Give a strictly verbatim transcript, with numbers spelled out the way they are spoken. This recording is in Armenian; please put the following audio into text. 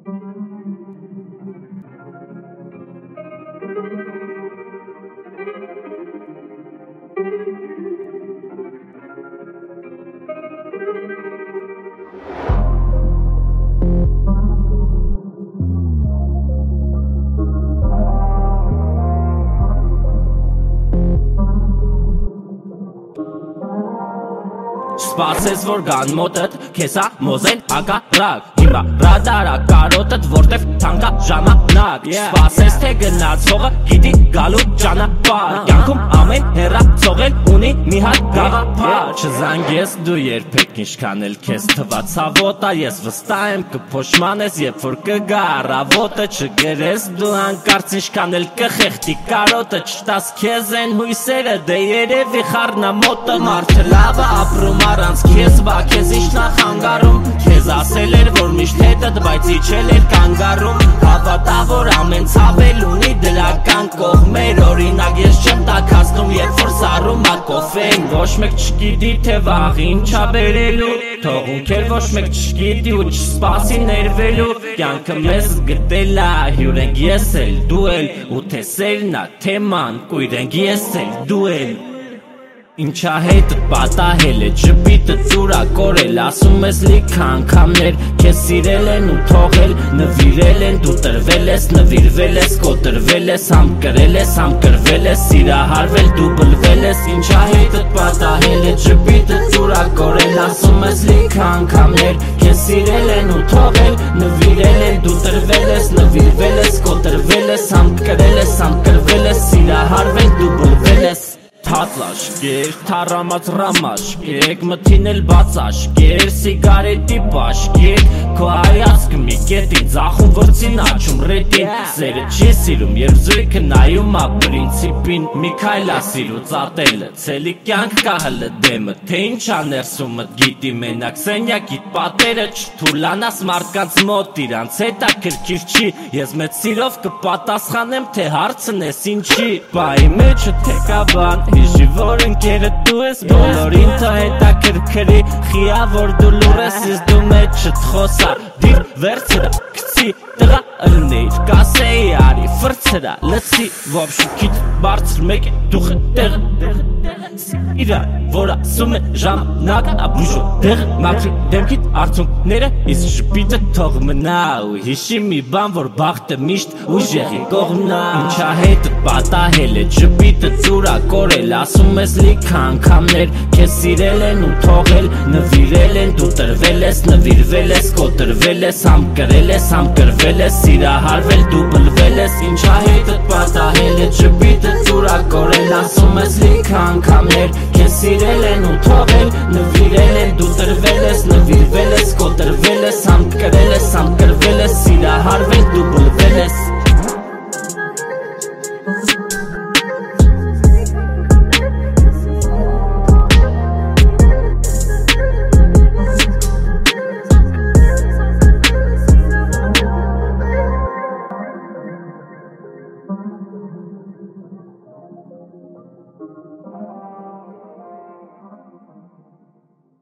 Սպասես որ գան մոտդ, քեսա մոզեն հակառակ Հիմա ռադարա կարոտդ, որտև թանկա ժամանակ Սպասես թե գնացողը գիտի գալու ճանապարհ Կյանքում ամեն հեռացողել ունի մի հատ գաղափար Չզանգես դու երբեք ինչքան էլ քեզ թվա ցավոտա Ես վստահ եմ կփոշմանես, երբ որ կգա առավոտը Չգրես դու հանկարծ ինչքան էլ կխեղդի կարոտը Չտաս քեզ են հույսերը, դե երևի խառնամոտը Մարդը լավ է ապրում առանց քեզ բա քեզ իշնա խանգարում Քեզ ասել էր որ միշտ հետդ բայց իջել էր կանգառում Հավատա որ ամեն ցավել ունի դրական կողմեր Օրինակ ես չեմ տաքացնում երբ որ սառում ա կոֆեն Ոչ մեկ չգիտի թե վաղ ինչա բերելու Թող ունքեր ոչ մեկ չգիտի ու չսպասի ներվելու Կյանքը մեզ գտել ա հյուր ենք ես էլ դու էլ Ու թե սերն ա թեման կույր ենք ես էլ դու էլ Ինչա հետ պատահել է ջպիտը ծուրա կորել Ասում ես լիքը անգամներ Քեզ սիրել են ու թողել Նվիրել են դու տրվել ես Նվիրվել ես կոտրվել ես Համ կրել ես համ կրվել ես Սիրահարվել դու բլվել ես Ինչա հետ պատահել է ջպիտը ծուրա կորել Ասում ես լիքը անգամներ Քեզ սիրել են ու թողել Նվիրել են դու տրվել ես Նվիրվել ես կոտրվել ես Համ կրել ես համ կրվել ես Սիրահարվել դու բլվել ես Թածաշկեր, թարամած ռամաշկեր Մթին էլ բացաշկեր, սիգարետի պաշկեր Քո հայացքը մի կետին, ձախում վրձին աչում ռետին Սերը չի սիրում, երբ զույգը նայում ա պրինցիպին Մի քայլ ա սիրուց ատելը, ցելի կյանք կա հլը դեմը Թե ինչ ա ներսումըտ գիտի մենակ սենյակիտ պատերը Չթուլանաս մարդկանց մոտ իրանց հետա քրքիր չի Ես մեծ սիրով կպատասխանեմ, թե հարցն ես ինչի Բայ մեջը թեկաբան Հիշի որ ընկերը դու ես բոլորին թա հետա քրքրի Խիա որ դու լուր ես ես դու մեջըտ խոսա Դիր վերցրա կցի տղա ըլնեիր կասեի արի վրցրա լցի Վոբշուքիտ բարձր մեկ է դուխը տեղը Իրան որ ասում է ժամանակ աբուժո տեղը Մաքրի դեմքիտ արցունքները իսկ շպիտը թող մնա Ու հիշի մի բան որ բախտը միշտ ուժեղի կողմնա Ինչա հետը պատահել է ջպիտը ծուրա կորել Ասում ես լիքը անգամներ Քեզ սիրել են ու թողել Նվիրել են դու տրվել ես Նվիրվել ես կոտրվել ես Համ կրել ես համ կրվել ես Սիրահարվել դու բլվել ես Ինչա հետըտ պատահել է ջպիտը ծուրա կորել Ասում ես լիքը անգամներ Քեզ սիրել են ու թողել Նվիրել են դու տրվել ես Նվիրվել ես կոտրվել ես Համ կրել ես համ կրվել ես Սիրահարվել դու բլվել ես